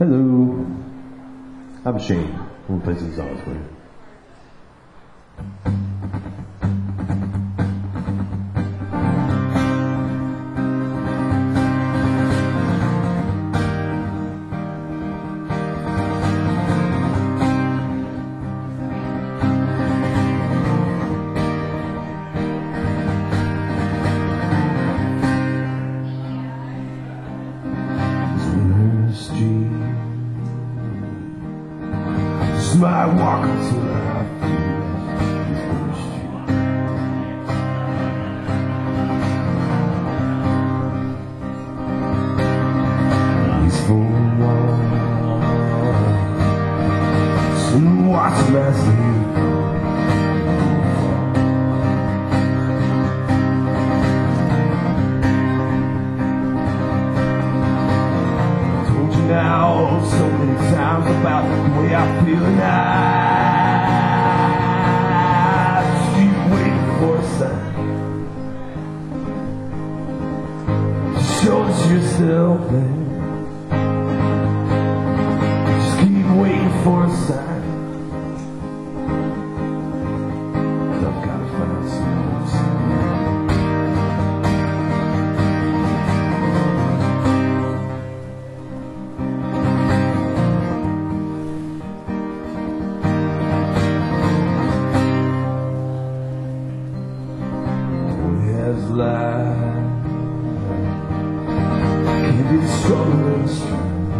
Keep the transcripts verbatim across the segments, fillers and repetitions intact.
Hello, I'm Shane. I'm gonna play some songs for you. My walk until I feel this winter street. These four walls and watch last night. Now, so many times about the way I feel now. Just keep waiting for a sign to show that you're still there. Just keep waiting for a sign. I've got to find some sign. Life can be struggle and strength.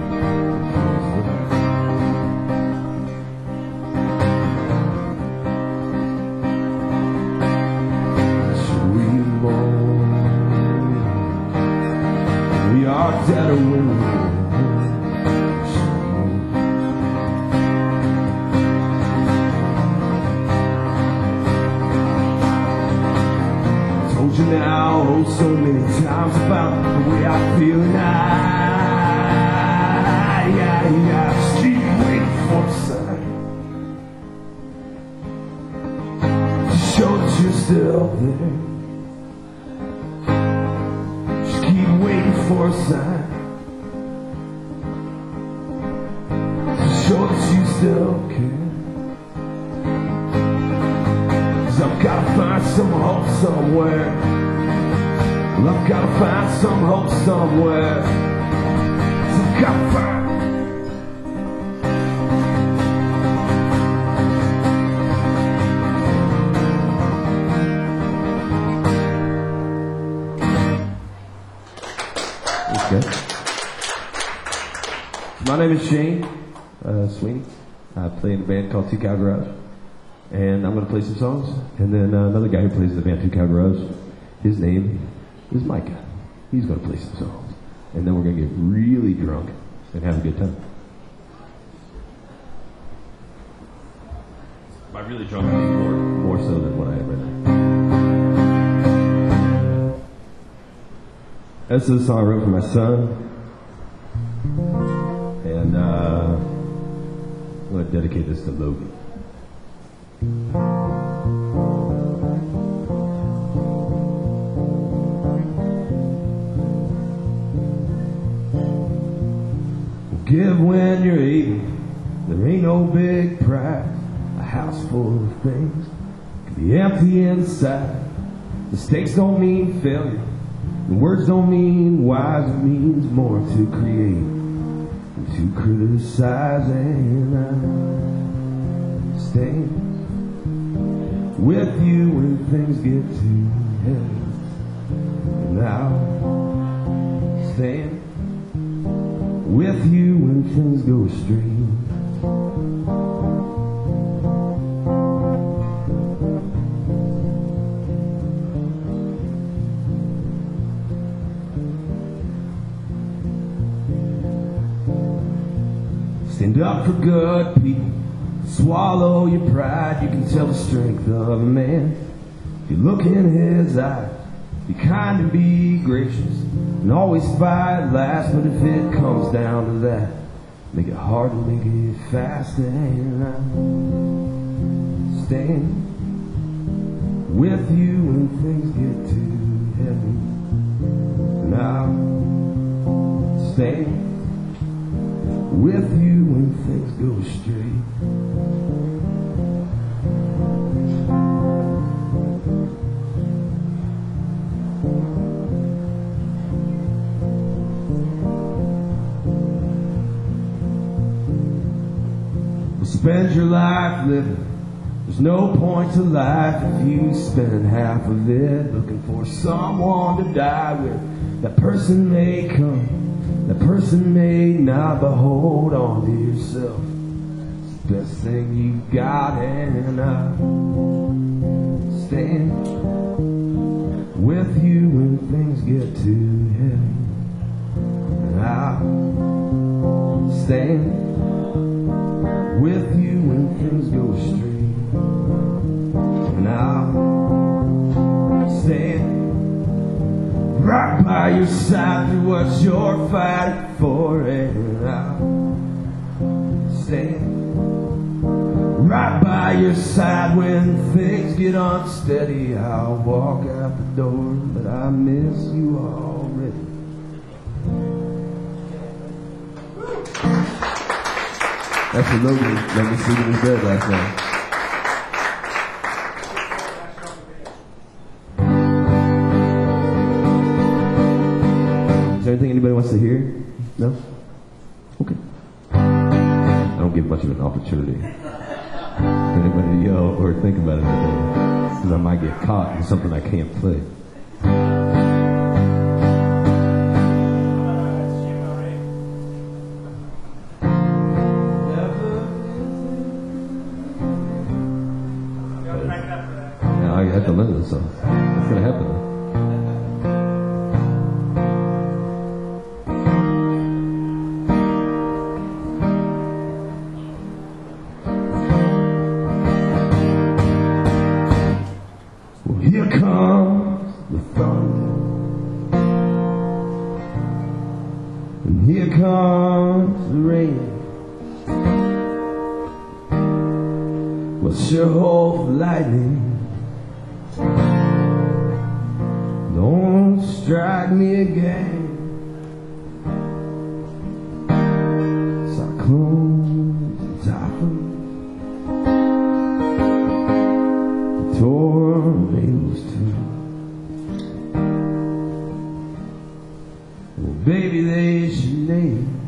Should we mourn? We are dead or we're now, oh, so many times about the way I feel now. Yeah, yeah, just keep waiting for a sign to show that you're still there. Just keep waiting for a sign to show that you still care. I've gotta find some hope somewhere. Well, I've gotta find some hope somewhere. So I've gotta find. Okay. My name is Shane uh, Sweeney. I play in a band called Two Cow Garage. And I'm going to play some songs. And then uh, another guy who plays in the band Two Cow Garage, his name is Micah. He's going to play some songs. And then we're going to get really drunk and have a good time. By really drunk, I mean more, more so than what I am right now. This is a song I wrote for my son. And uh, I'm going to dedicate this to Logan. Give when you're eighty. There ain't no big prize. A house full of things can be empty inside. Mistakes don't mean failure. The words don't mean wise. It means more to create than to criticize. And I stand with you when things get too heavy. And I'll stand with you when things go astray. Stand up for good people. Swallow your pride. You can tell the strength of a man if you look in his eyes. Be kind and be gracious, and always fight last. But if it comes down to that, make it hard and make it fast. And I stand with you when things get too heavy. And I'll stand go straight. Spend your life living. There's no point to life if you spend half of it looking for someone to die with. That person may come, that person may not, but hold on to yourself. It's the best thing you got, and I stand with you when things get too heavy. And I stand with you when things go straight. And I'll stand right by your side through what you're fighting for. And I'll stand right by your side when things get unsteady. I'll walk out the door, but I miss you already. That's what Logan let me sleep in his bed last night. Is there anything anybody wants to hear? No? Okay. I don't give much of an opportunity for anybody to yell or think about anything, because I might get caught in something I can't play. I have to learn this, so what's going to happen? Well, here comes the thunder, and here comes the rain. Well, sure hope for lightning. Don't strike me again. Cyclones and typhoons, tornadoes too. Well, baby, they should name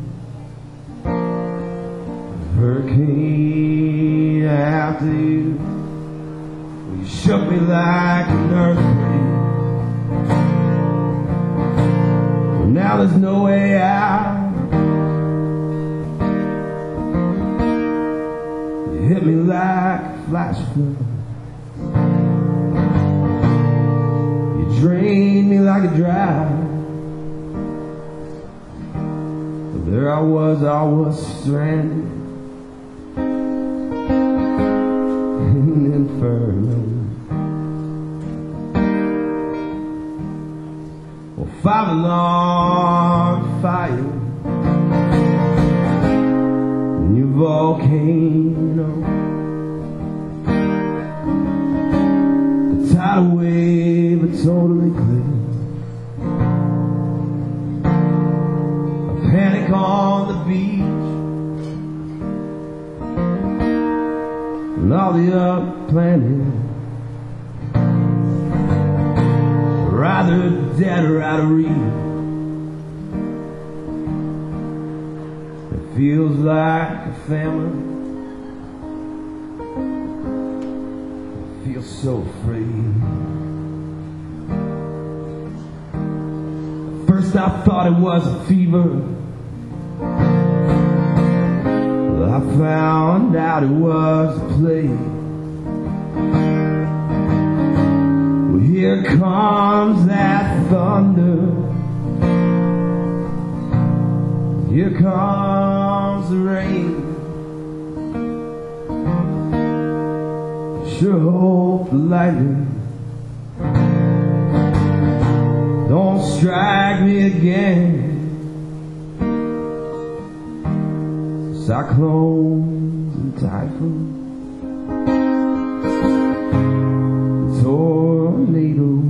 a hurricane after you. Well, you shook me like an earthquake. Now there's no way out. You hit me like a flash flood. You drained me like a drought. But there I was, I was stranded in an inferno. Five alarm fire in your volcano. The tidal wave are totally clear. A panic on the beach, and all the other planets rather dead or out of reach. It feels like a family. It feels so free. At first I thought it was a fever. Well, I found out it was a plague. Here comes that thunder. Here comes the rain. Sure hope the lightning don't strike me again. Cyclones and typhoons, tornado.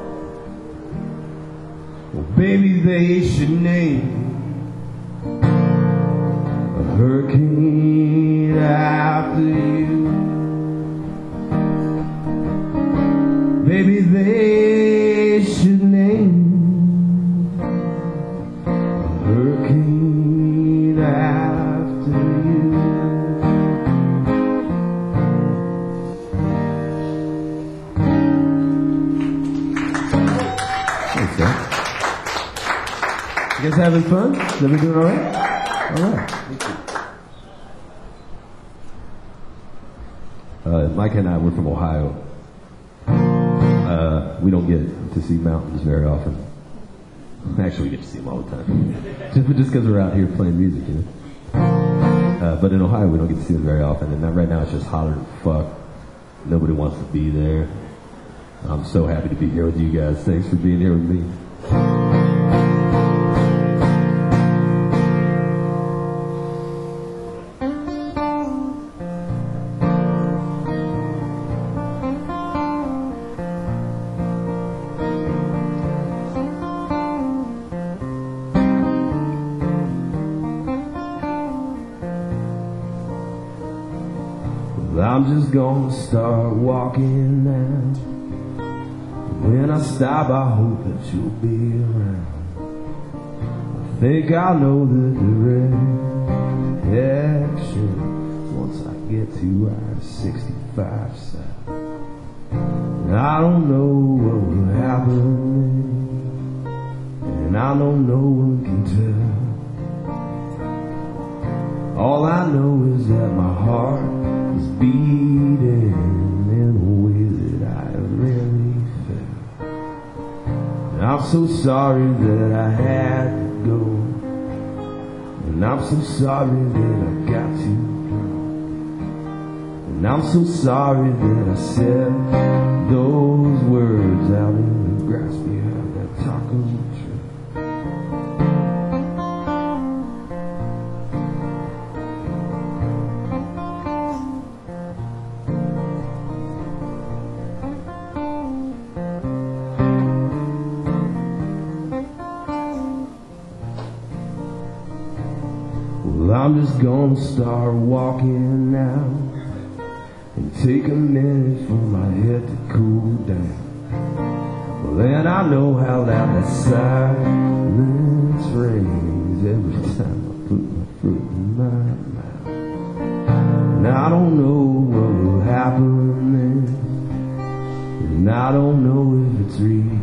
Well, baby, they should name Maybe they should name a hurricane after you. Thanks, sir. You guys having fun? Everybody doing all right? All right. Uh, Mike and I, we're from Ohio. Uh, we don't get to see mountains very often. Actually, we get to see them all the time. Just because we're out here playing music, you know. Uh, but in Ohio, we don't get to see them very often. And right now, it's just hotter than fuck. Nobody wants to be there. I'm so happy to be here with you guys. Thanks for being here with me. I'm just gonna start walking now. When I stop, I hope that you'll be around. I think I know the direction once I get to I sixty-five south. And I don't know what will happen, and I know no one can tell. All I know is that my heart is beating in a way that I really felt. And I'm so sorry that I had to go, and I'm so sorry that I got too drunk, and I'm so sorry that I said those words out in the grass behind that taco truck. I'm just gonna start walking now and take a minute for my head to cool down. Well, then I know how loud that silence rings every time I put my foot in my mouth. And I don't know what will happen then, and I don't know if it's real.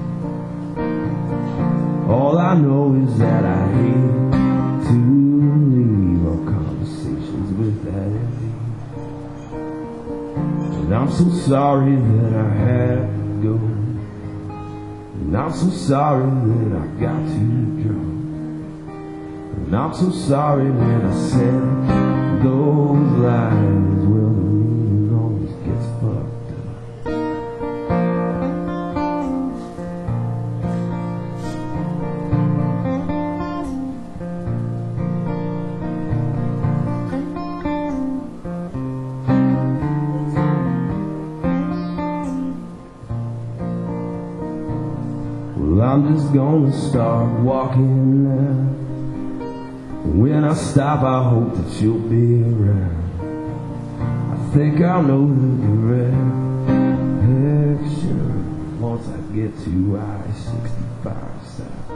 All I know is that I hate to with that envy. And I'm so sorry that I had to go, and I'm so sorry that I got too drunk, and I'm so sorry when I said those lies. Well, the meaning always gets fucked up. I'm just gonna start walking now. When I stop, I hope that you'll be around. I think I know the direction once I get to I sixty-five south.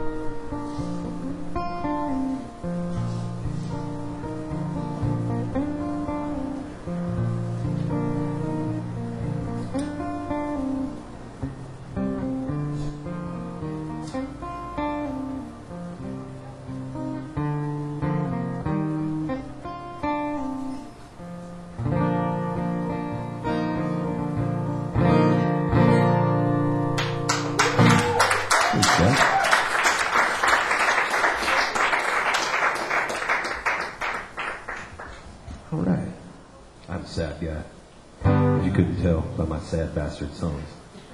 All right. I'm a sad guy, as you couldn't tell by my sad bastard songs.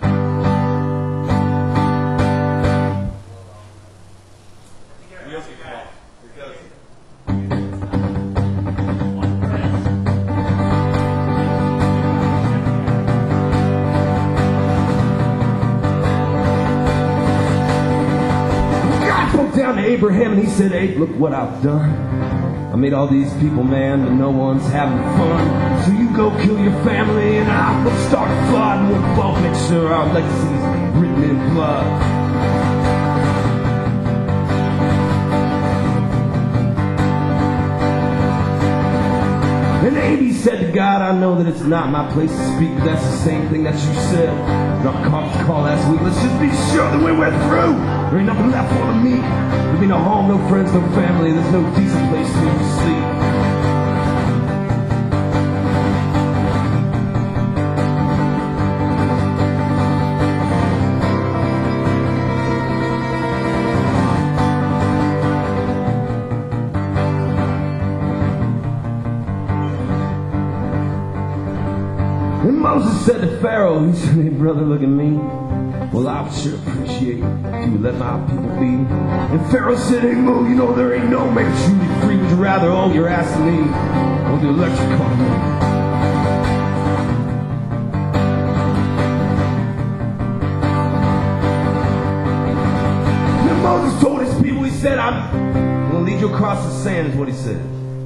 God spoke down to Abraham and he said, Abe, look what I've done. I made all these people mad, but no one's having fun. So you go kill your family and I'll go start a flood and we'll both make sure our legacy's written in blood. And Amy said to God, I know that it's not my place to speak, but that's the same thing that you said in our conference call last week. Let's just be sure that we went through. There ain't nothing left for the meat. There'll be no home, no friends, no family. There's no decent place to sleep. And Moses said to Pharaoh, he said, hey brother, look at me. Well, I would sure appreciate if you would let my people be. And Pharaoh said, hey Mo, you know there ain't no man truly free. Would you rather owe your ass to me or the electric company? Then Moses told his people, he said, I'm going to lead you across the sand, is what he said.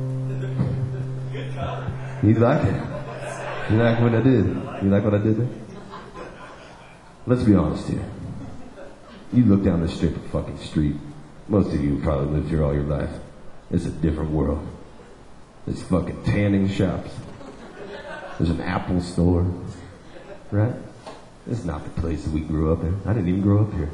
You like it? You like what I did? You like what I did there? Let's be honest here. You look down this strip of fucking street. Most of you probably lived here all your life. It's a different world. There's fucking tanning shops. There's an Apple store. Right? This is not the place that we grew up in. I didn't even grow up here.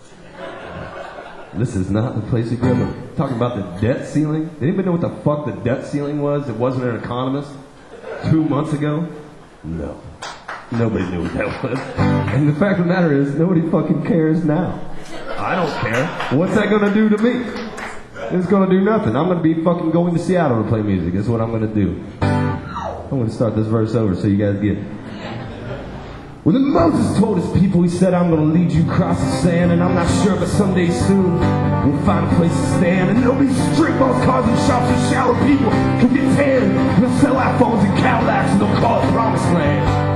This is not the place we grew up in. Talking about the debt ceiling. Did anybody know what the fuck the debt ceiling was? It wasn't an economist two months ago? No. Nobody knew what that was. And the fact of the matter is, nobody fucking cares now. I don't care. What's that gonna do to me? It's gonna do nothing. I'm gonna be fucking going to Seattle to play music. That's what I'm gonna do. I'm gonna start this verse over so you guys get it. Well, then Moses told his people, he said, I'm gonna lead you across the sand, and I'm not sure, but someday soon we'll find a place to stand, and there'll be strip malls, cars, and shops, and shallow people can get tan. They'll sell iPhones and Cadillacs, and they'll call it Promised Land.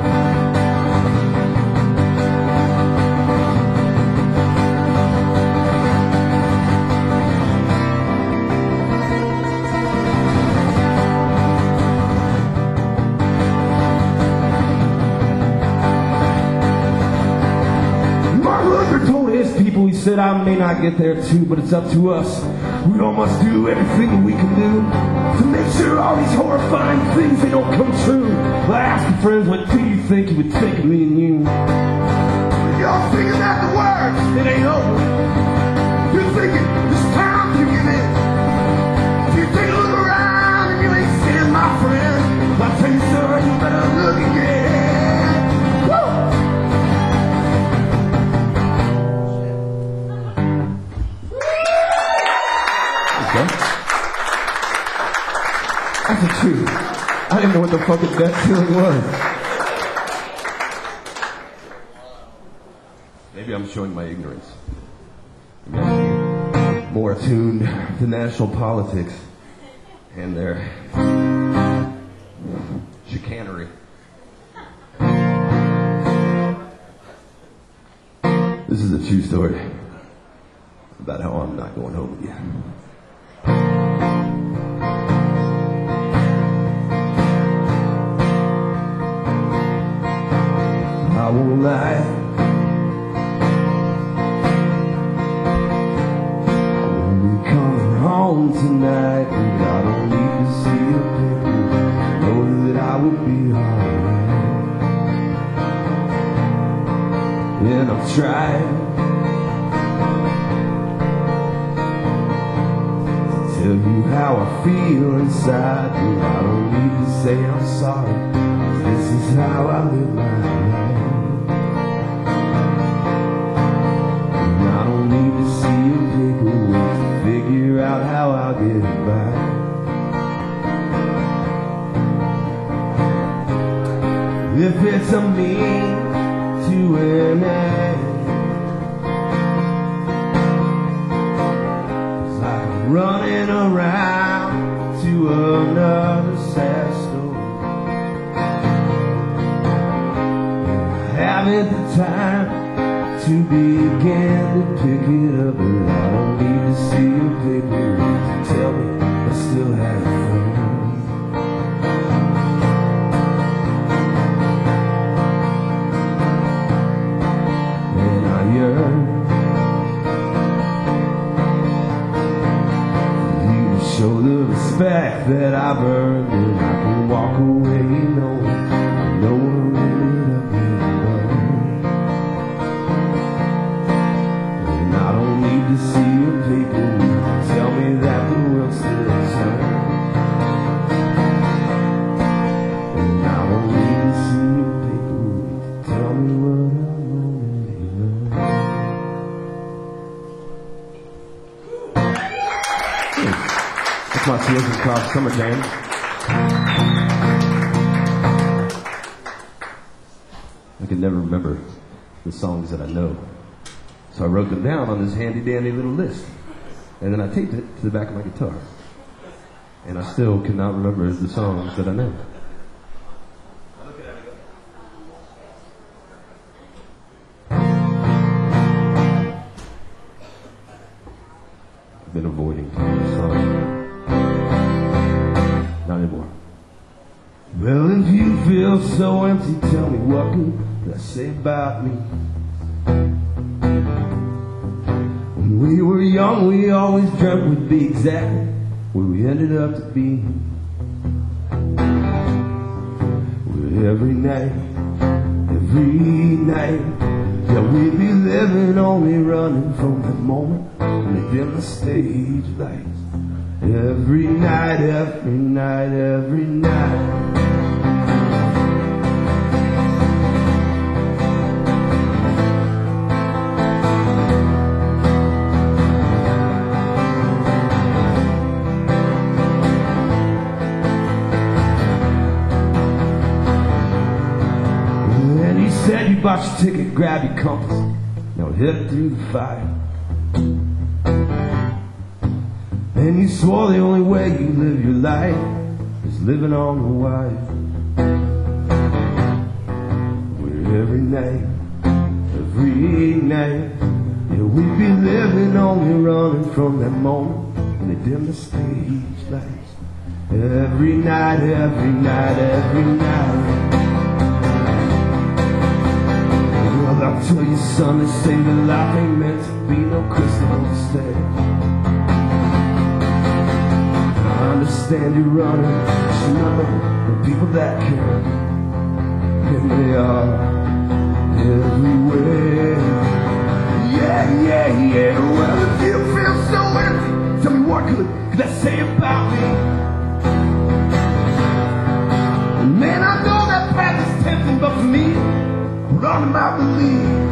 People, he said, I may not get there too, but it's up to us. We all must do everything we can do to make sure all these horrifying things, they don't come true. Well, I asked my friends, what do you think you would think of me and you? Y'all figuring out the words, it ain't over. You're thinking, it's time to give in. You take a look around and you ain't seeing my friend. I tell you, sir, you better look again. Woo! That's the truth. I didn't know what the fucking debt ceiling was. Maybe I'm showing my ignorance. Maybe I'm more attuned to national politics and their chicanery. This is a true story about how I'm not going home with you. I won't lie. When we come home tonight, and I don't need to see a picture, know that I will be alright. And I've tried to tell you how I feel inside, but I don't need to say I'm sorry. This is how I live my life. And I don't need to see a paperwork to figure out how I'll get by. If it's a means to an end, it's like I'm running around to another sad story. Haven't the time to begin to pick it up, but I don't need to see your paper to tell me I still have fun. fact that I've earned it. I can walk away knowing no one ended up in love. And I don't need to see your paper tell me that the world still turns. And I don't need to see your paper tell me what I'm already learned. That's my Seals and Crofts Summer Jam. I could never remember the songs that I know. So I wrote them down on this handy dandy little list. And then I taped it to the back of my guitar. And I still cannot remember the songs that I know. I've been avoiding this song. Not anymore. Well, if you feel so empty, tell me what could I say about me? When we were young, we always dreamt we'd be exactly where we ended up to be. Where every night, every night, yeah, we'd be living only running from that moment when they dim the stage lights. Every night, every night, every night. Said you bought your ticket, grab your compass, now head through the fire. And you swore the only way you live your life is living on the wire. Where every night, every night, yeah, we'd be living only running from that moment when they dim the stage lights. Every night, every night, every night. I'll tell you, son, they say that life ain't meant to be no crystal stay. I understand you're running, but you know the people that care, and they are everywhere. Yeah, yeah, yeah. Well, if you feel so empty, tell me what could, could I say about me? Man, I know that path is tempting, but for me, hold on to my belief.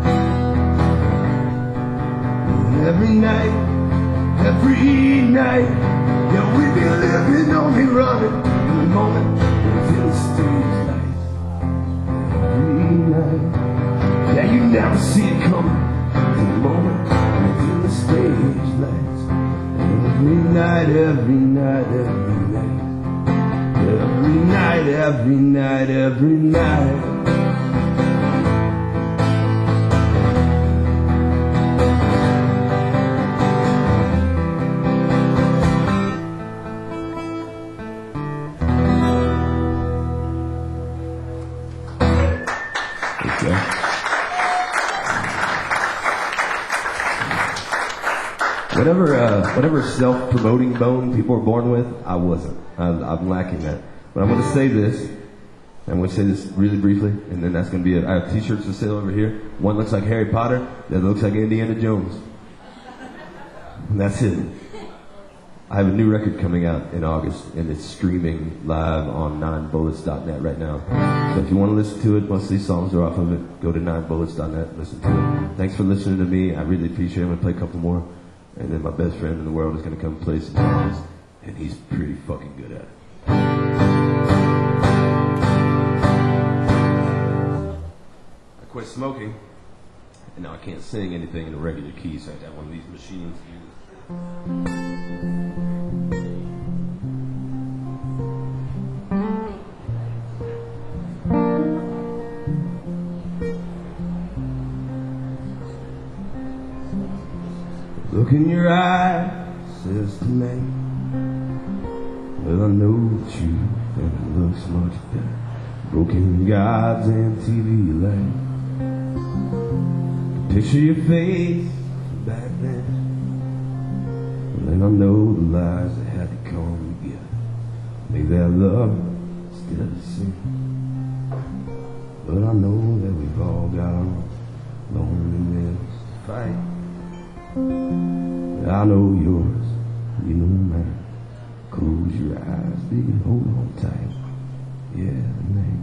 Every night, every night, yeah, we be living only running in the moment until the stage lights. Every night, yeah, you never see it coming in the moment until the stage lights. Every night, every night, every night, every night, every night, every night. Whatever, uh, whatever self-promoting bone people are born with, I wasn't. I'm, I'm lacking that. But I'm going to say this. I'm going to say this really briefly, and then that's going to be it. I have T-shirts for sale over here. One looks like Harry Potter. The other looks like Indiana Jones. And that's it. I have a new record coming out in August, and it's streaming live on nine bullets dot net right now. So if you want to listen to it, most of these songs are off of it. Go to nine bullets dot net and listen to it. Thanks for listening to me. I really appreciate it. I'm going to play a couple more. And then my best friend in the world is going to come play some songs, and he's pretty fucking good at it. I quit smoking, and now I can't sing anything in a regular key, so I have to have one of these machines to do this. Look in your eyes, says to me, well, I know the truth, and it looks much better. Broken gods and T V lights. Picture your face back then, and then I know the lies that had to come together. make that love instead of sin. But I know that we've all got our own loneliness to fight. But I know yours, you know mine. Close your eyes, baby, hold on tight. Yeah, man.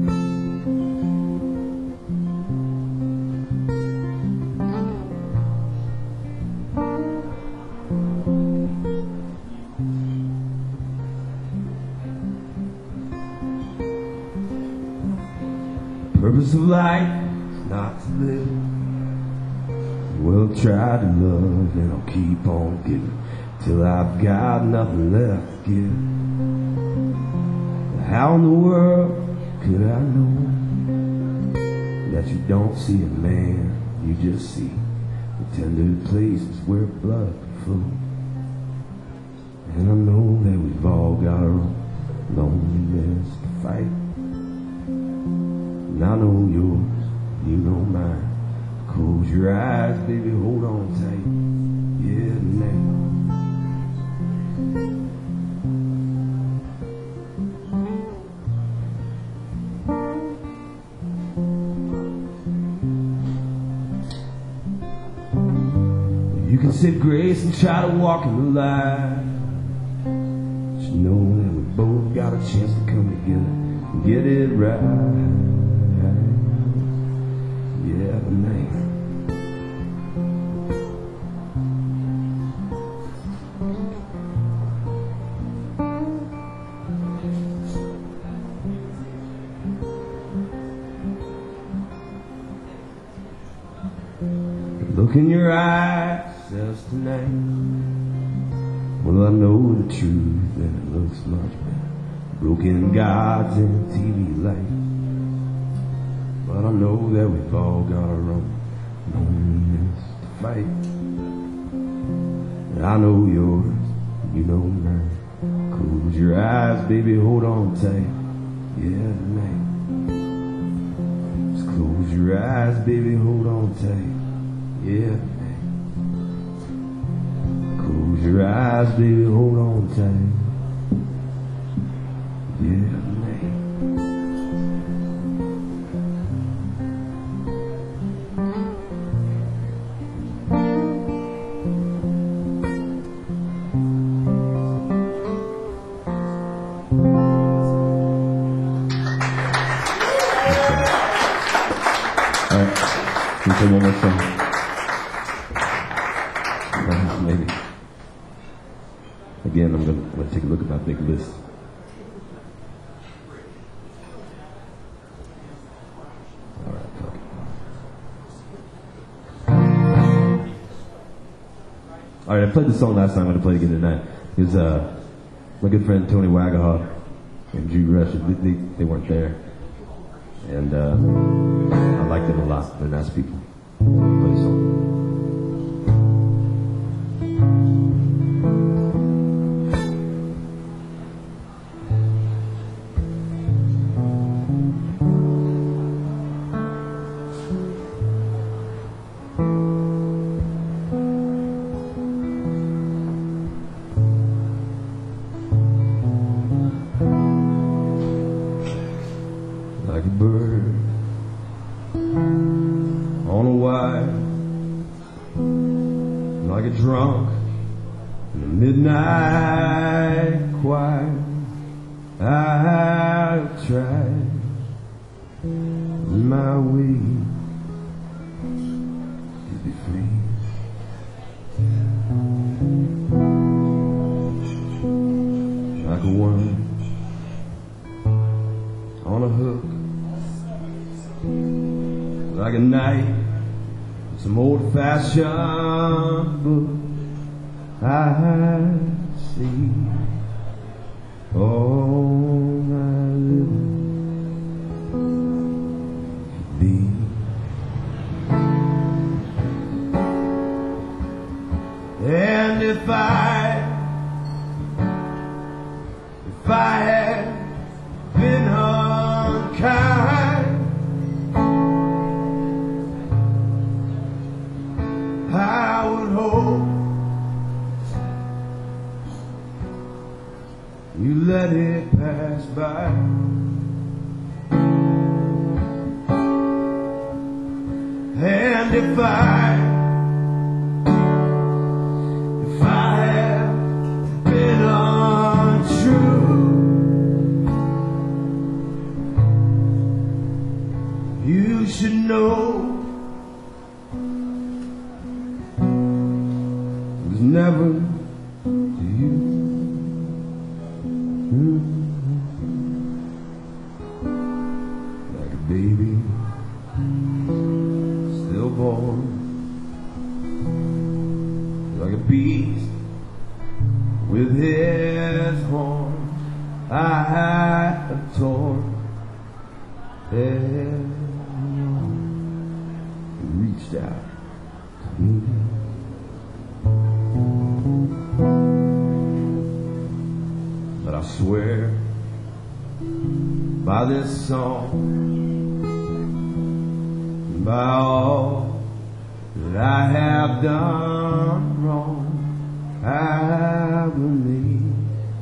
Purpose of life is not to live. Well, try to love and I'll keep on giving till I've got nothing left to give. How in the world could I know that you don't see a man, you just see the tender places where blood can flow. And I know that we've all got our own loneliness to fight. And I know yours, you know mine. Close your eyes, baby, hold on tight. Yeah, man. You can save grace and try to walk in the light. But you know that we both got a chance to come together and get it right. Yeah, man. Look in your eyes, says tonight. Well, I know the truth and it looks much better. Broken gods and T V lights. But I know that we've all got our own loneliness to fight. And I know yours, you know mine. Close your eyes, baby, hold on tight. Yeah, tonight. Just close your eyes, baby, hold on tight. Yeah, man. Close your eyes, baby, hold on tight. Yeah, man. All right, can we play one more song? Maybe. Again, I'm going to take a look at my big list. All right, fuck it. All right, I played this song last time. I'm going to play it again tonight. Because uh, my good friend Tony Wagahaw and Drew Rush, they, they, they weren't there. And uh, I like them a lot. They're nice people. Play a song. Like a bird on a wire, like a drunk in the midnight choir. I've tried my way to be free. Like a worm on a hook, like a knight, some old-fashioned book. I see all my living could be. And if I, if I had been unkind, I would hope you let it pass by. And if I, if I have been untrue, you should know it was never to you. Mm-hmm. Like a baby stillborn, like a beast with his horns I have torn. And reached out to me. But I swear by this song, by all that I have done wrong, I believe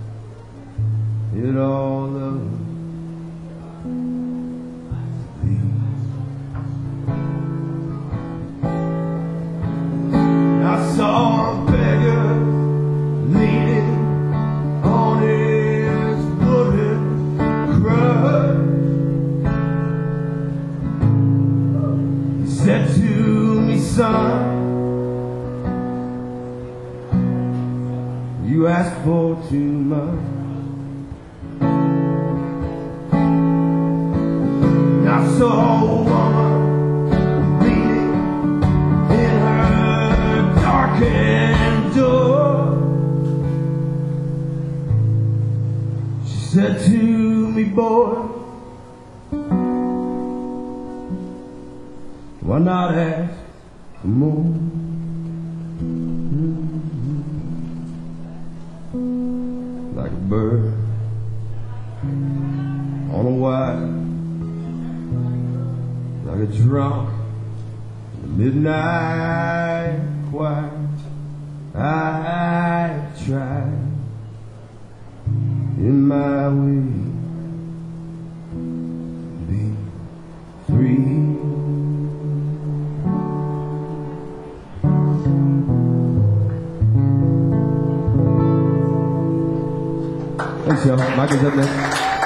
it all of I saw a beggar leaning on his wooden crutch. He said to me, son, you asked for too much. And I saw a woman darkened door. She said to me, boy, why not ask for more? Mm-hmm. Like a bird on a wire, like a drunk in the midnight choir. I tried in my way to be free. Thanks, y'all. Michael's up there.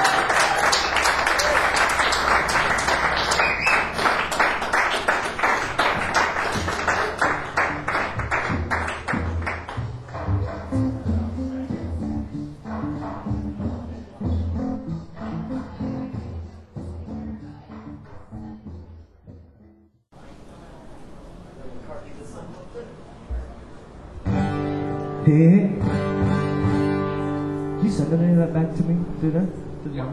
Hey, you send any of that back to me? Do that? Yeah.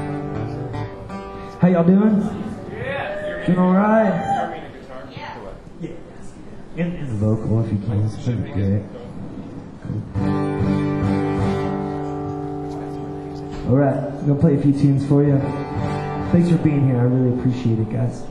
How y'all doing? Yeah. Doing all right? Yeah. Yeah. And, and vocal if you can. It's pretty good. Cool. All right, I'm gonna play a few tunes for you. Thanks for being here. I really appreciate it, guys.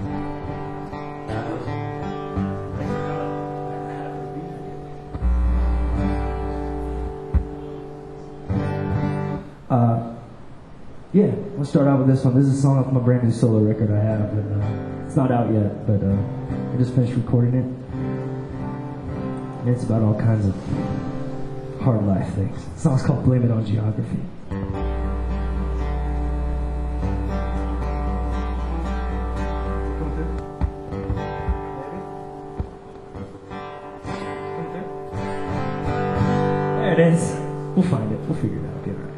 Uh, yeah, we'll start out with this one. This is a song off my brand new solo record I have, and uh, it's not out yet, but uh, I just finished recording it. And it's about all kinds of hard life things. The song's called Blame It on Geography. There it is. We'll find it. We'll figure it out. Get it right.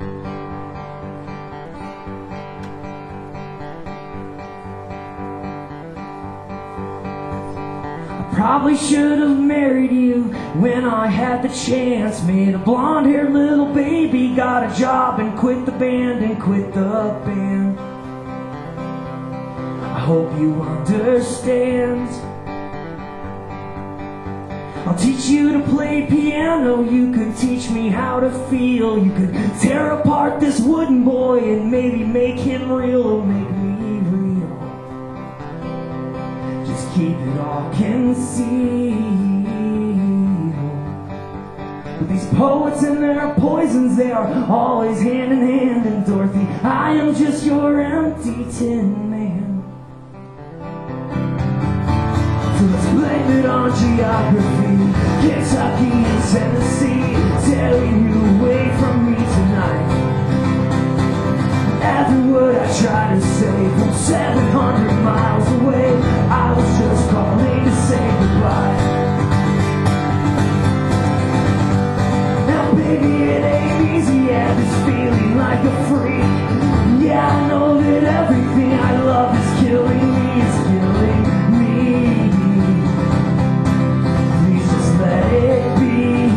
Probably should have married you when I had the chance. Made a blonde-haired little baby, got a job and quit the band and quit the band. I hope you understand. I'll teach you to play piano, you could teach me how to feel. You could tear apart this wooden boy and maybe make him real or make me real. Just keep it all concealed. But these poets and their poisons, they are always hand in hand. And Dorothy, I am just your empty tin man. So let's blame it on geography, Kentucky and Tennessee, tearing you away from me tonight. Every word I try to say from seven hundred miles away, I was just calling to say goodbye. Now baby, it ain't easy at this feeling like a freak. Yeah, I know that everything I love is killing me, is killing me. Please just let it be.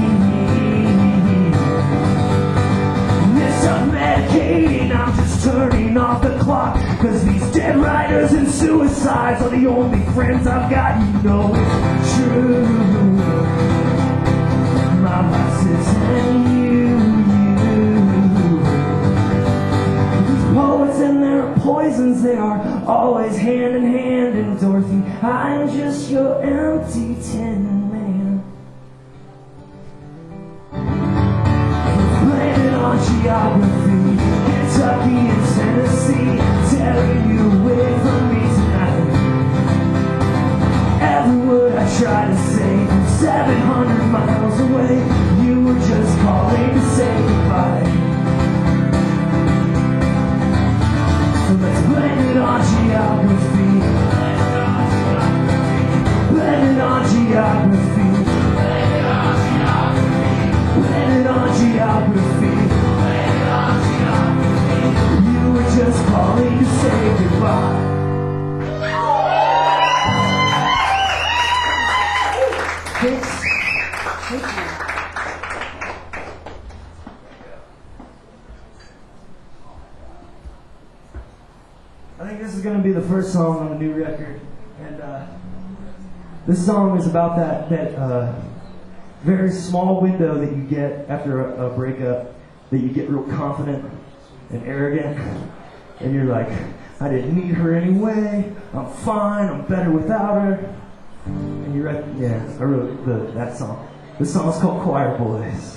Yes, I'm medicated, I'm just turning off the clock, cause these dead writers and suicides are the only friends I've got. You know it's true, my life isn't you, you. These poets and their poisons, they are always hand in hand. And Dorothy, I'm just your empty tin man. Blame it on geography, Kentucky and Tennessee, tearing you away from me tonight. Every word I try to say from seven hundred miles away, you were just calling to say goodbye. So let's blame it on geography, blame it on geography, blame it on geography, blame it on geography. You were just calling to say goodbye. Thanks. Thank you. I think this is going to be the first song on the new record, and uh, this song is about that that uh, very small window that you get after a, a breakup, that you get real confident and arrogant, and you're like, I didn't need her anyway, I'm fine, I'm better without her. And you write, yeah, I wrote the, that song. This song is called Choir Boys.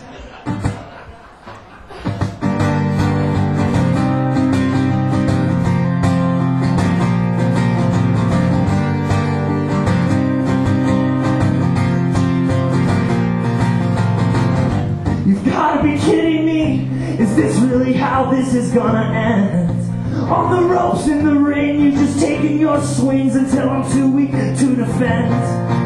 You've gotta be kidding me, is this really how this is gonna end? On the ropes in the ring, you just taking your swings until I'm too weak to defend.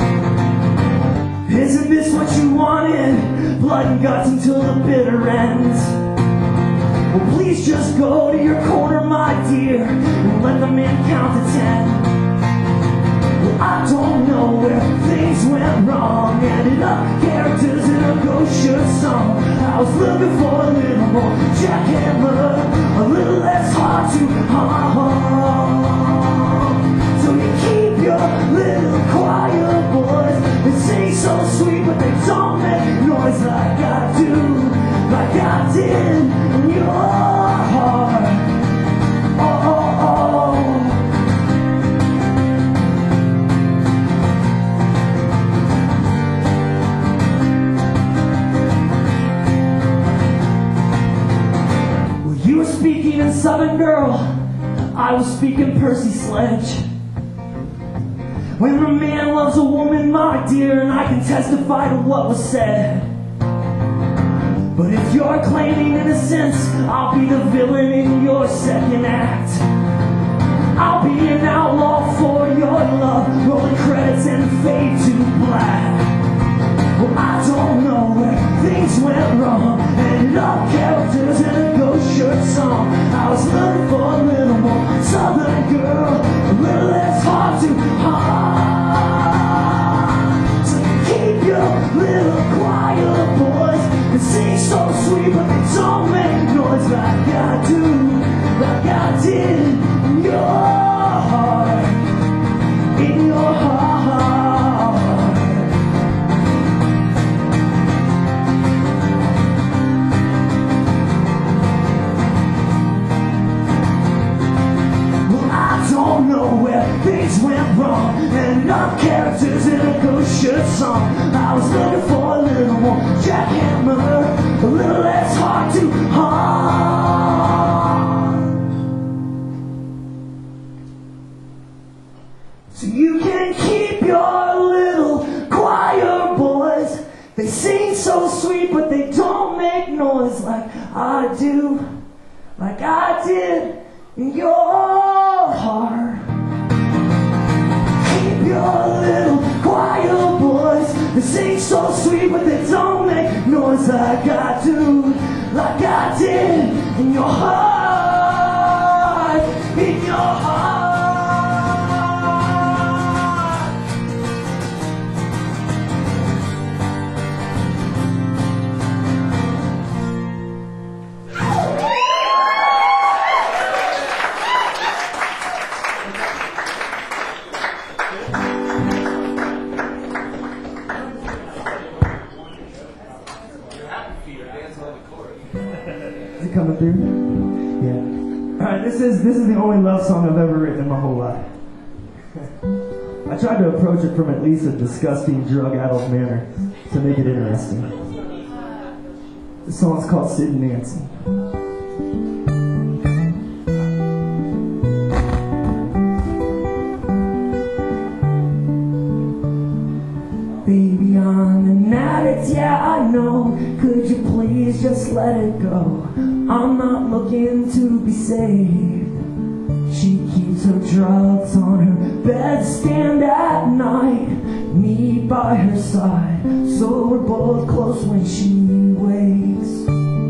Isn't this what you wanted? Blood and guts until the bitter end. Well, please just go to your corner, my dear, and let the man count to ten. Well, I don't know where things went wrong. Ended up characters in a ghost shirt song. I was looking for a little more jackhammer, a little less hard to harm. So you keep your little choir boys, they sing so sweet but they don't make noise like I do, like I did in your heart. Oh, oh, oh. You were speaking in Southern Girl, I was speaking Percy Sledge. When a man loves a woman, my dear, and I can testify to what was said. But if you're claiming innocence, I'll be the villain in your second act. I'll be an outlaw for your love, rolling credits and fade to black. Well, I don't know where things went wrong. Ended up characters in a ghost shirt song. I was looking for a little more Southern girl, a little less hard to harm. So keep your little choir boys and sing so sweet, but they don't make noise like I do, like I did in your heart, in your heart. Don't know where things went wrong. Ended up characters in a ghost shirt song. I was looking for a little more jackhammer, so sweet, but they don't make noise like I do, like I did in your heart. Keep your little quiet voice. They sing so sweet, but they don't make noise like I do, like I did in your heart, in your heart. Is it coming through? Yeah. Alright, this is this is the only love song I've ever written in my whole life. I tried to approach it from at least a disgusting, drug-addled manner to make it interesting. The song's called Sid and Nancy. Baby, I'm an addict, yeah, I know. Could you please just let it go? I'm not looking to be saved. She keeps her drugs on her bedstand at night, me by her side, so we're both close when she wakes.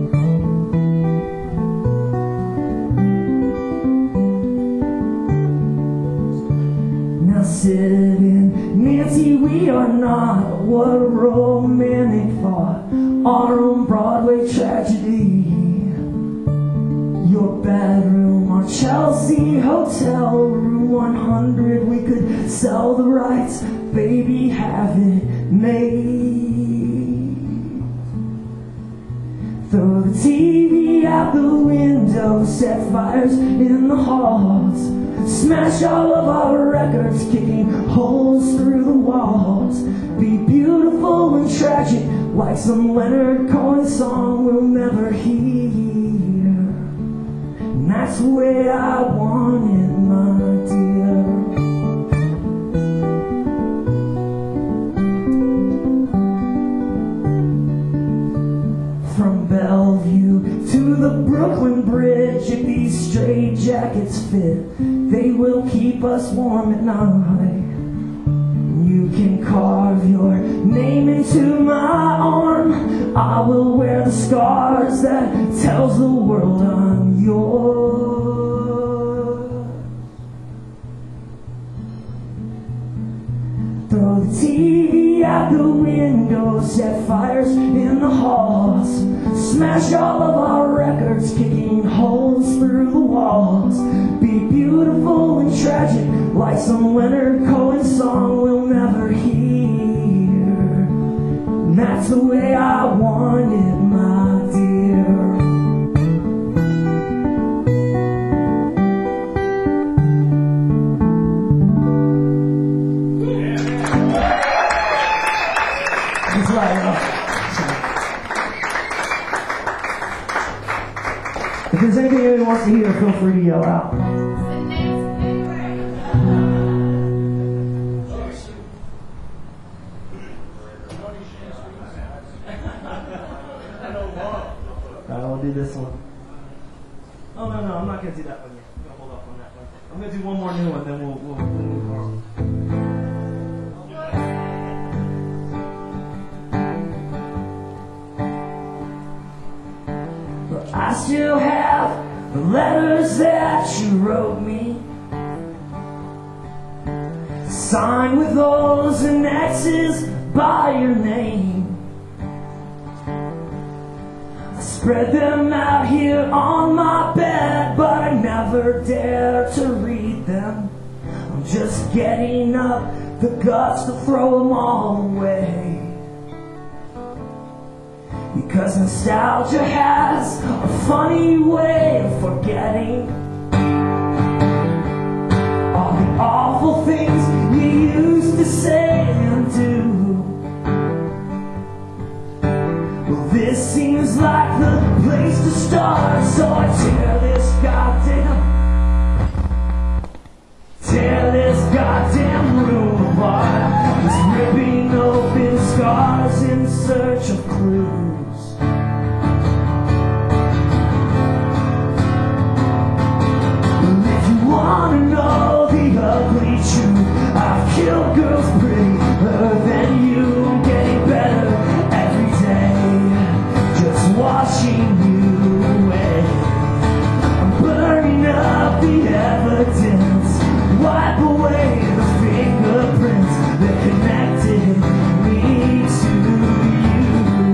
Now Sid and Nancy, we are not what a romantic thought, our own Broadway tragedy. Your bedroom, our Chelsea hotel room one hundred, we could sell the rights, baby, have it made. Throw the T V out the window, set fires in the halls, smash all of our records, kicking holes through the walls. Be beautiful and tragic, like some Leonard Cohen song we'll never hear. And that's the way I want it, my dear. From Bellevue to the Brooklyn Bridge, if these straight jackets fit, they will keep us warm at night. You can carve your name into my arm, I will wear the scars that tells the world I'm yours. Throw the T V out the window, set fires in the halls, smash all of our records, kicking holes through the walls. Be beautiful and tragic, like some Leonard Cohen song we'll never hear. And that's the way I want it, my dear. Just light up. If there's anything anyone wants to hear, feel free to yell out. Alright, I'll do this one. Oh, no, no, I'm not going to do that one yet. I'm going to hold off on that one. I'm going to do one more new one, then we'll, we'll, we'll move on. But I still have the letters that you wrote me, signed with O's and X's by your name. I spread them out here on my bed, but I never dare to read them. I'm just getting up the guts to throw them all away. Because nostalgia has a funny way of forgetting all the awful things you used to say and do. Well, this seems like the place to start, so I tear this goddamn, tear this goddamn room apart, just ripping open scars inside. search of clues. And if you wanna know the ugly truth, I've killed girls prettier than you. I'm getting better every day, just watching you away. I'm burning up the evidence, wipe away the fingerprints that connected me to you.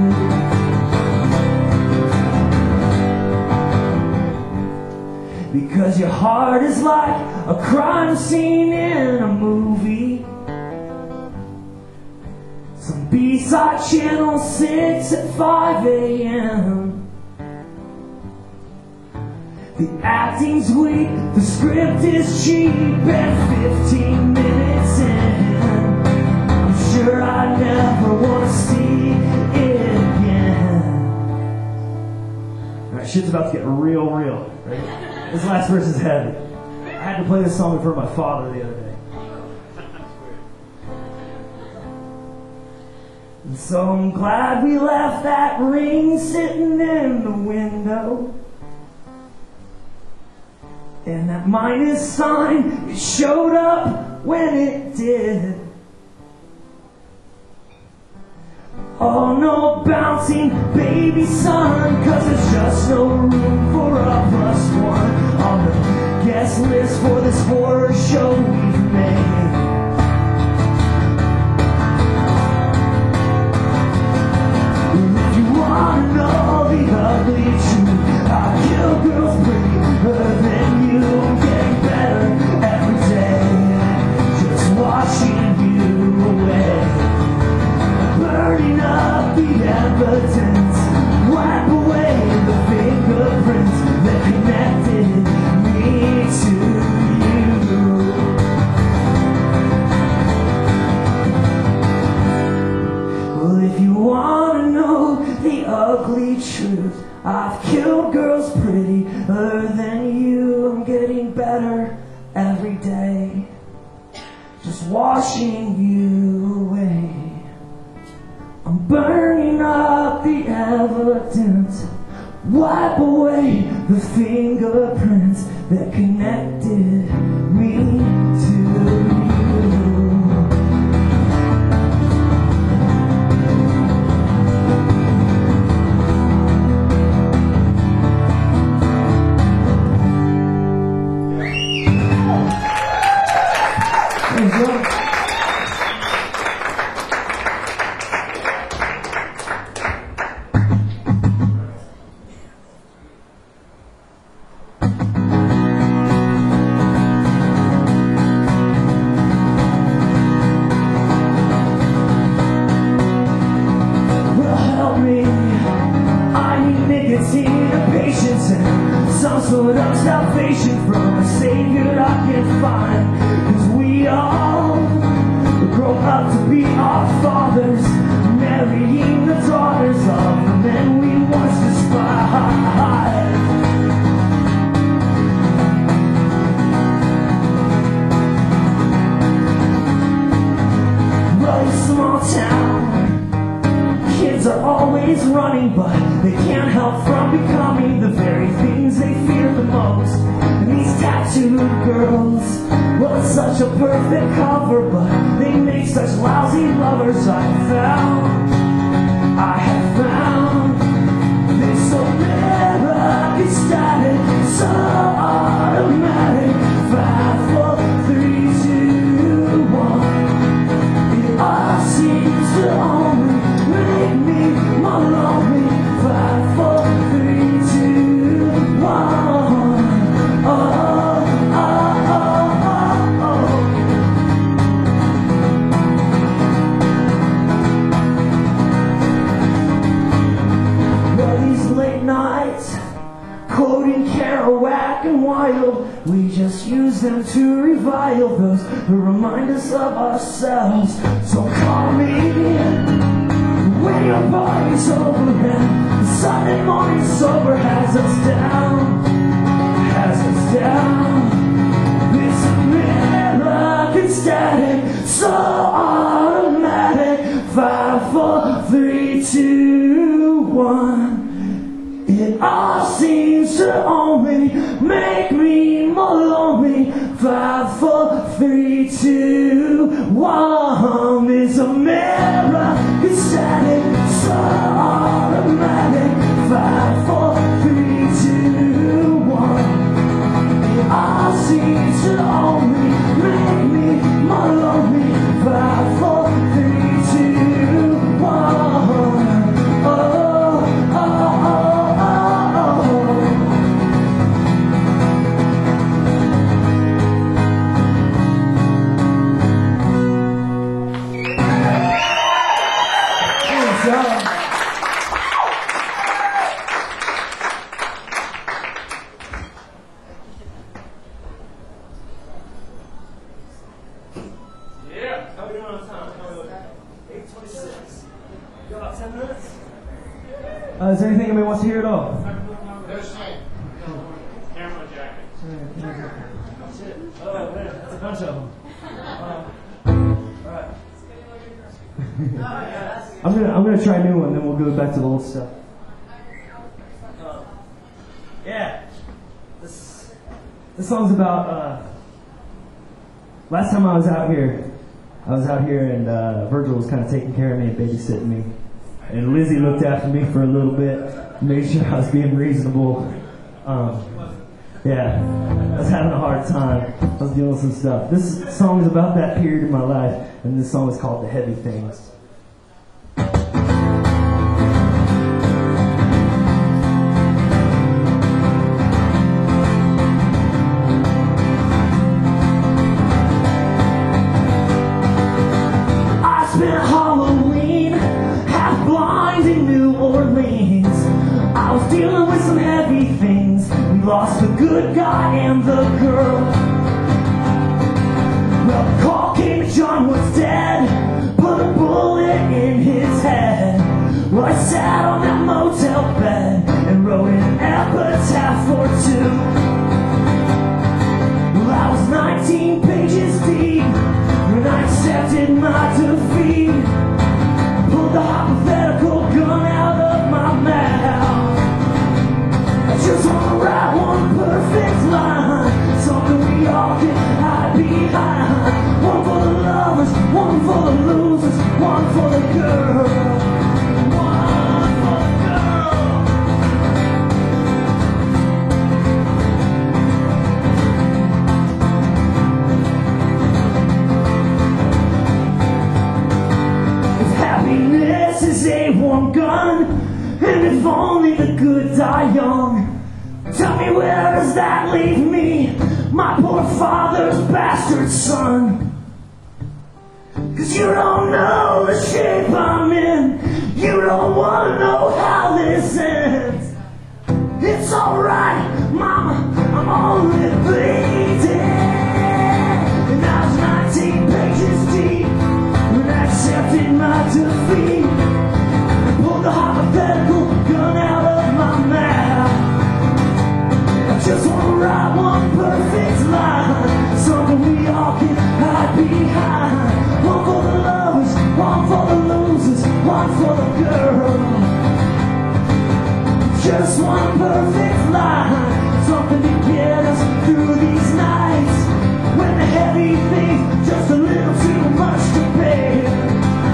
Because your heart is like a crime scene in a movie, some B-side channel six at five a.m. The acting's weak, the script is cheap, and fifteen minutes in, I'm sure I never want to see it again. Alright, shit's about to get real, real. Right? This last verse is heavy. I had to play this song in front of my father the other day. And so I'm glad we left that ring sitting in the window. And that minus sign, it showed up when it did. Oh, no bouncing baby son, 'cause there's just no room for a plus one on the guest list for this horror show we've made. And if you wanna know the ugly truth, I kill girls prettier than you. I'm getting better every day, just watching you away. Burning up the evidence, wipe away the fingerprints that connected me to you. Well, if you wanna know the ugly truth, I've killed girls prettier than you. I'm getting better every day, just washing you away. I'm burning up the evidence, wipe away the fingerprints that connected me to you. Some sort of salvation from a savior I can find. 'Cause we all grow up to be our fathers, marrying the daughters of the men we once despised. Well, a small town, kids are always running, but they can't help from becoming the very things they fear the most. And these tattooed girls, well, it's such a perfect cover, but they make such lousy lovers. I found, I have found, they're so rare, ecstatic, so automatic. Five, four, three, two, one. It all seems to only make me more lonely. Five, four, three, two, one. Oh, oh, oh, oh, oh. Well, these late nights, quoting Kerouac and Wilde, we just use them to revile those who remind us of ourselves. So call me when your body's over and the Sunday morning sober has us down, has us down. It's a American static, so automatic. Five, four, three, two, one. It all seems to only make me more lonely. Five, four, three, two, one. This America is static, so automatic. Five, four, three, two, one. It all seems to only make me more lonely. Five, four, three, two, one. Oh, oh, oh, oh. Uh, is there anything anybody wants to hear at all? No shame. Camera jacket. That's it. Oh man, that's a bunch of them. Uh, Alright. I'm gonna I'm gonna try a new one, then we'll go back to the old stuff. Uh, yeah. This this song's about uh, last time I was out here. I was out here and uh, Virgil was kind of taking care of me and babysitting me. And Lizzie looked after me for a little bit, made sure I was being reasonable. Um, yeah, I was having a hard time. I was dealing with some stuff. This song is about that period in my life, and this song is called The Heavy Things. I spent Halloween half blind in New Orleans. I was dealing with some heavy things. We lost the good guy and the girl. Well, the call came, John was dead. Put a bullet in his head. Well, I sat on that motel bed and wrote an epitaph or two. Well, I was nineteen pages deep when I accepted my defeat. Pulled the hypothetical gun out of my mouth. I just wanna write one perfect line, something we all can hide behind. One for the lovers, one for the losers, one for the girl, one for the girl. If happiness is a warm gun, and if only the good die young, tell me, where does that leave me, my poor father's bastard son? Cause you don't know the shape I'm in, you don't wanna know how this ends. It's alright, mama, I'm only bleeding. And I was nineteen pages deep when I accepted my defeat. Pulled the hypothetical gun out of my mouth. I just wanna write one perfect line, something we all can hide behind. One for the lovers, one for the losers, one for the girl. Just one perfect line, something to get us through these nights when the heavy things just a little too much to bear.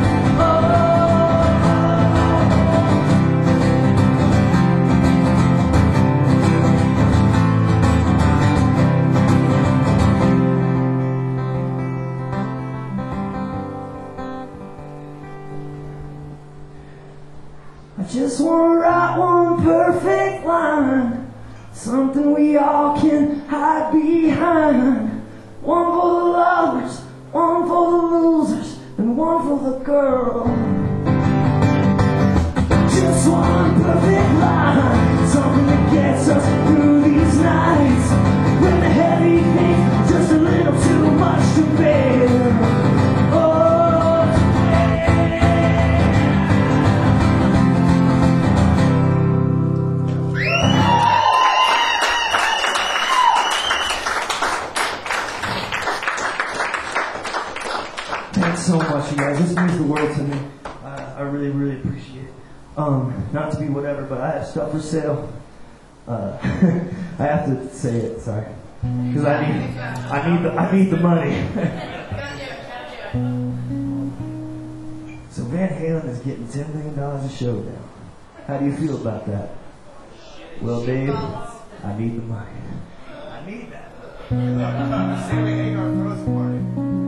I just wanna write one perfect line, something we all can hide behind. One for the lovers, one for the losers, and one for the girl. Just one perfect line, something that gets us through these nights when the heavy things just a little too much to bear. Thanks so much, you guys. This means the world to me. Uh, I really, really appreciate it. Um, not to be whatever, but I have stuff for sale. Uh, I have to say it, sorry, because I need, I need the, I need the money. So Van Halen is getting ten million dollars a show now. How do you feel about that? Well, Dave, I need the money. I need that. Say we hate our throats party.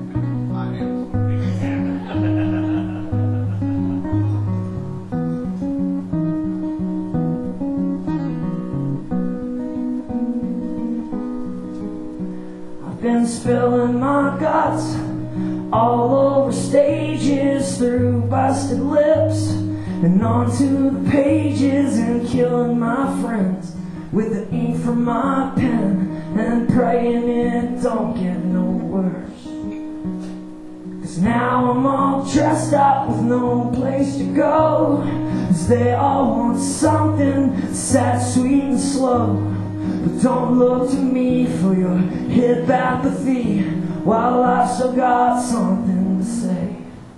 I've been spilling my guts all over stages, through busted lips and onto the pages, and killing my friends with the ink from my pen, and praying it don't get no worse. Cause now I'm all dressed up with no place to go, cause they all want something sad, sweet and slow. But don't look to me for your hip apathy, while I've still got something to say.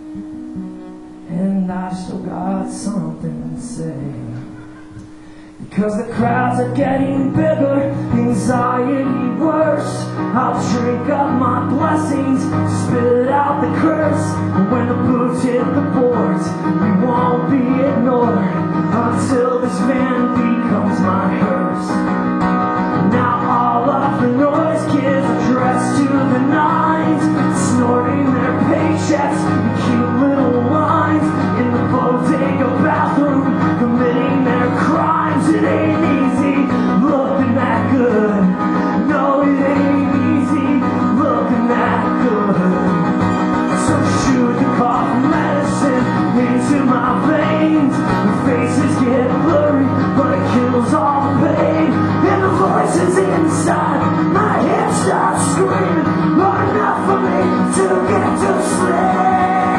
And I've still got something to say. Because the crowds are getting bigger, anxiety worse. I'll drink up my blessings, spit out the curse. And when the boots hit the boards, we won't be ignored until this van becomes my hearse. Now all of the noise kids are dressed to the nines, snorting their paychecks in cute little lines in the bodega bathroom, committing their crimes. It ain't easy looking that good. No, it ain't easy looking that good. So shoot the cough medicine into my veins. The faces get blurry, but it kills all the pain. And the voices inside my head start screaming, not enough for me to get to sleep.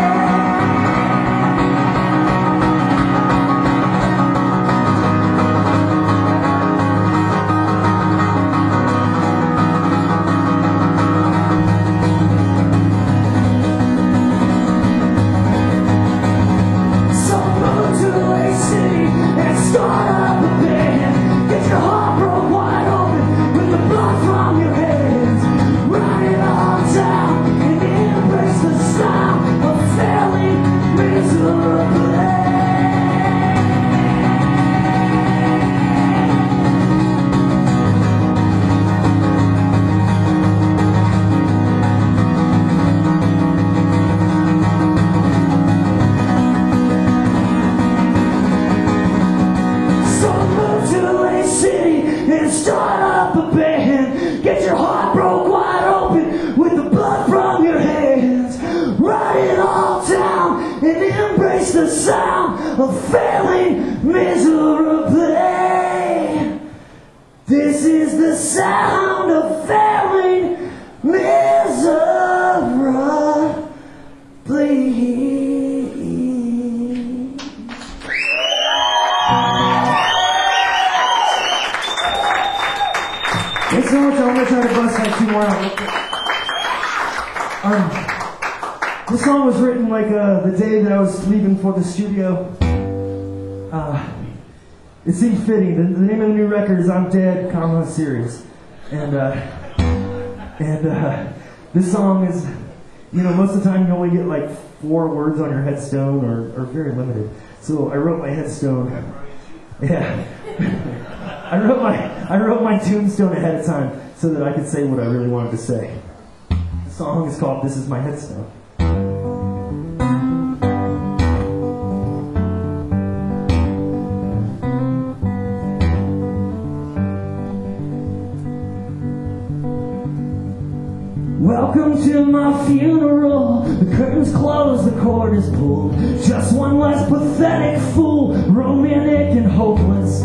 The sound of failing miserably. This is the sound of failing miserably. Thanks so much. I'm gonna try to bust like two more out. Um, This song was written like uh, the day that I was leaving for the studio. Uh, it seemed fitting. The, the name of the new record is "I'm Dead, comma Serious," and uh, and uh, this song is, you know, most of the time you only get like four words on your headstone, or, or very limited. So I wrote my headstone. Yeah, I wrote my I wrote my tombstone ahead of time so that I could say what I really wanted to say. The song is called "This Is My Headstone." Welcome to my funeral. The curtains close, the cord is pulled. Just one less pathetic fool, romantic and hopeless.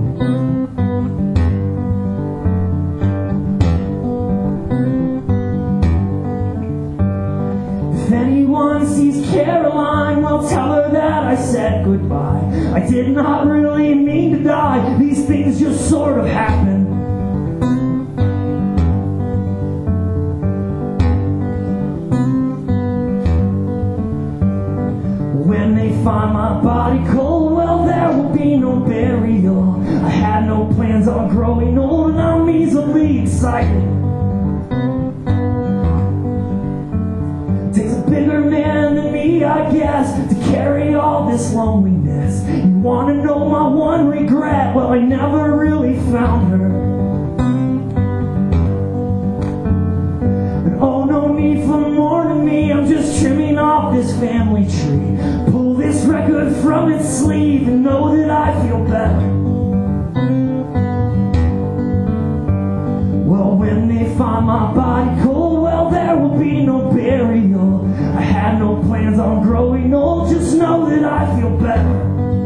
If anyone sees Caroline, well, tell her that I said goodbye. I did not really mean to die. These things just sort of happen. when they find my body cold, well, there will be no burial. I had no plans on growing old, and I'm easily excited. Takes a bigger man than me, I guess, to carry all this loneliness. You wanna know my one regret? Well, I never really found her. And oh, no need for more to me, I'm just trimming off this family tree. Pull this record from its sleeve and know that I feel better. Well, when they find my body cold, well, there will be no burial. I had no plans on growing old, just know that I feel better.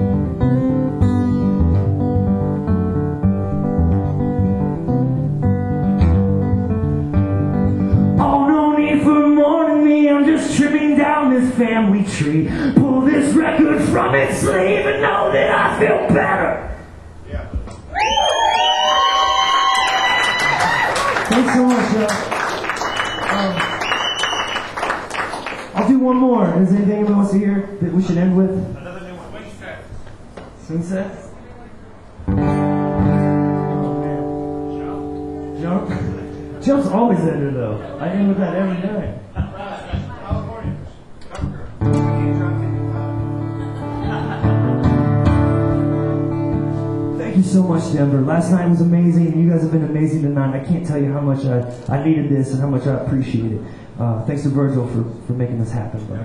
Oh, no need for more than me, I'm just trimming down this family tree. Pull this record from its sleeve and know that I feel better. Yeah. Thanks so much, y'all. Um, I'll do one more. Is there anything anyone wants to hear that we should end with? Another new one. Swing set. Swing set? Oh, man. Jump? Jump's always ended, though. I end with that every night. California. Thank you so much, Denver. Last night was amazing, and you guys have been amazing tonight. I can't tell you how much I, I needed this and how much I appreciate it. Uh, thanks to Virgil for, for making this happen. Bud.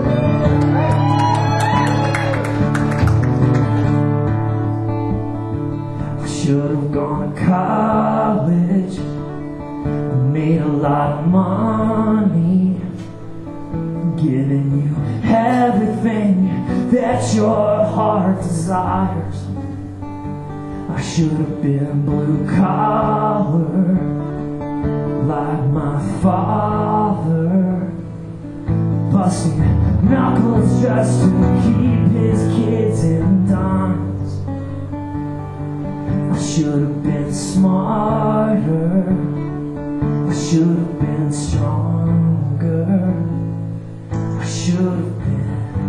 I should have gone to college, made a lot of money, giving you everything that your heart desires. I should have been blue collar like my father, busting knuckles just to keep his kids in dimes. I should have been smarter, I should have been stronger, I should have been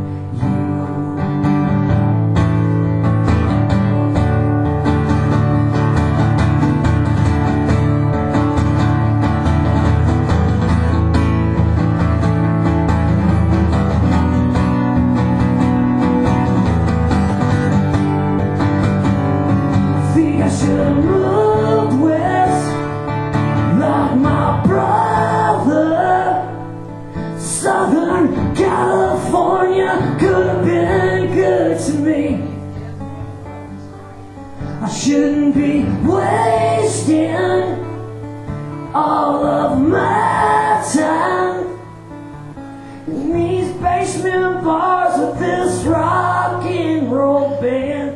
shouldn't be wasting all of my time in these basement bars with this rock and roll band.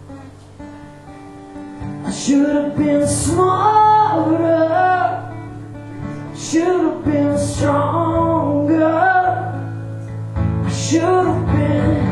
I should have been smarter, should have been stronger, I should have been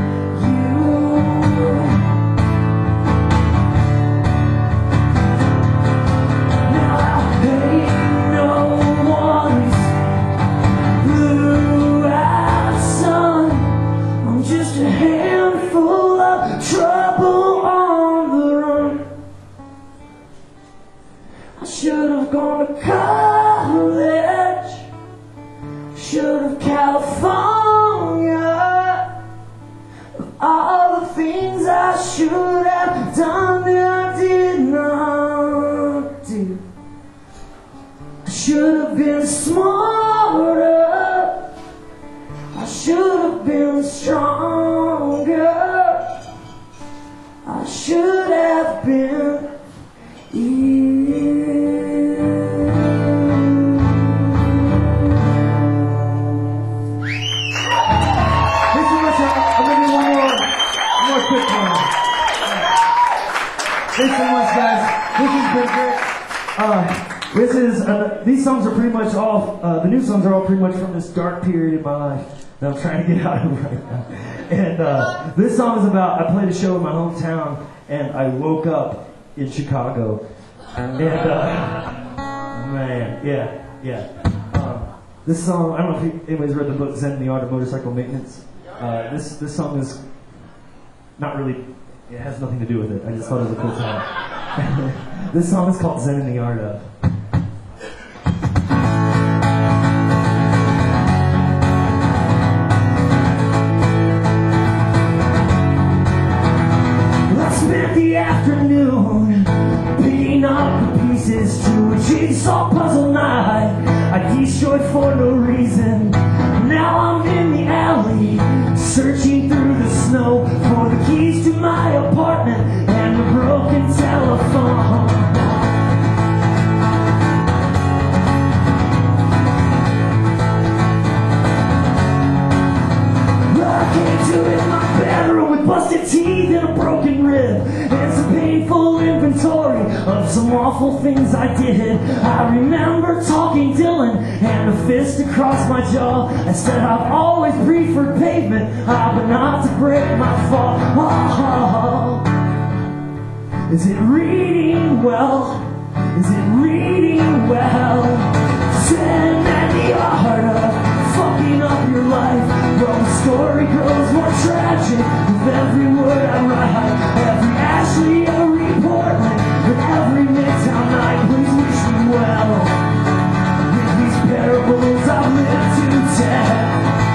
gone to college, should have California, of all the things I should have done that I did not do. I should have been smarter, I should have been stronger, I should have been Thanks so much, guys. This has been great. Uh, this is uh, these songs are pretty much all uh, the new songs are all pretty much from this dark period in my life that I'm trying to get out of right now. And uh, this song is about I played a show in my hometown and I woke up in Chicago. And uh, man, yeah, yeah. Um, this song I don't know if anybody's read the book Zen: The Art of Motorcycle Maintenance. Uh, this this song is not really. It has nothing to do with it. I just thought it was a cool song. This song is called "Zen in the Art of." Spent the afternoon picking up the pieces to a jigsaw puzzle night I destroyed for no reason. Now I'm in the alley searching through the snow for the keys to my apartment and the broken telephone. I came to in my bedroom with busted teeth and a broken rib and some painful inventory of some awful things I did. I remember talking Dylan and a fist across my jaw. I said I've always preferred pavement, ah, but not to break my fall. Oh, is it reading well? Is it reading well? Zen and the art of fucking up your life. Well, the story grows more tragic with every word I write. Every Ashley, every Portland, with every midtown night. Please wish me well with these parables I've lived to tell.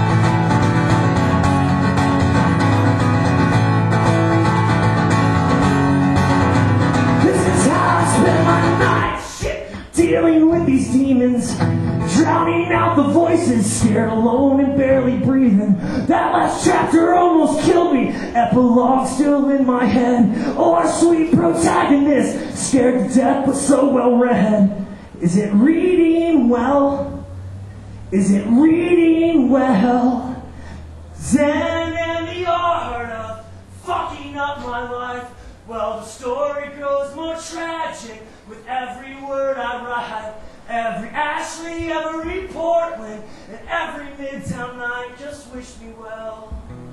This is how I spend my night, shit, dealing with these demons, drowning out the voices, scared, alone, and barely breathing. That last chapter almost killed me. Epilogue still in my head. Oh, our sweet protagonist, scared to death but so well read. Is it reading well? Is it reading well? Zen and the art of fucking up my life. Well, the story grows more tragic with every word I write. Every Ashley, every Portland, and every midtown night, just wish me well.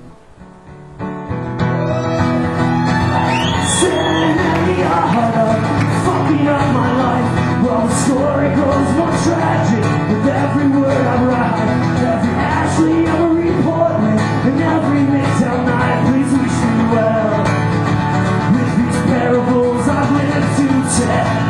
Zen and the art of fucking up my life. Well, the story grows more tragic with every word I write. Every Ashley, every Portland, and every midtown night, please wish me well with these parables I've lived to tell.